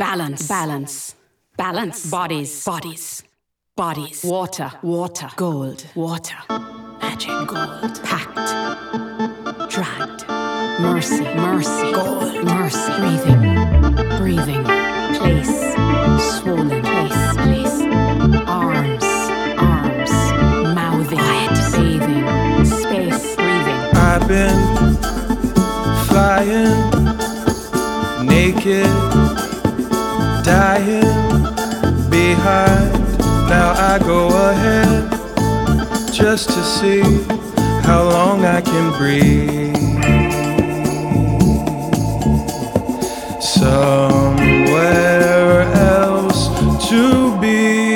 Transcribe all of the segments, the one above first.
balance, balance, balance, bodies, bodies, bodies, water, water, gold, water, magic, gold, packed, dragged, mercy, mercy, gold, mercy, breathing, breathing, place, swollen, place, place, arms, arms, mouthing, quiet, bathing, space, breathing. I've been flying, naked, dying behind. Now I go ahead just to see how long I can breathe. Somewhere else to be.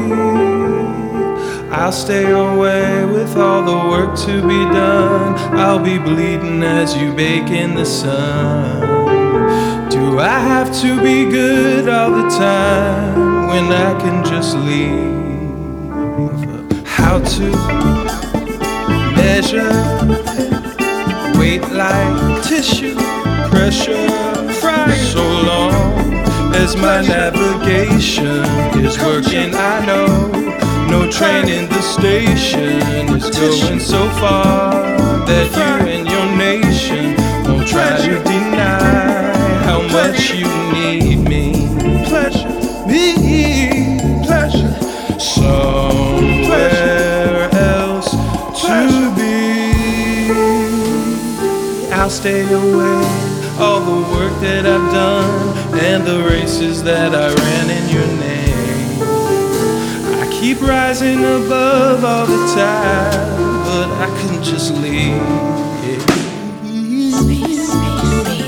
I'll stay away with all the work to be done. I'll be bleeding as you bake in the sun. Do I have to be good all the time when I can just leave? How to measure weight like tissue, pressure, frying. So long as my navigation is working, I know no train in the station is going so far that you and your nation won't try to deny how much you need me. Pleasure, me, pleasure. Somewhere else to be. I'll stay away. All the work that I've done and the races that I ran in your name. I keep rising above all the time, but I can just leave. Space, space, space.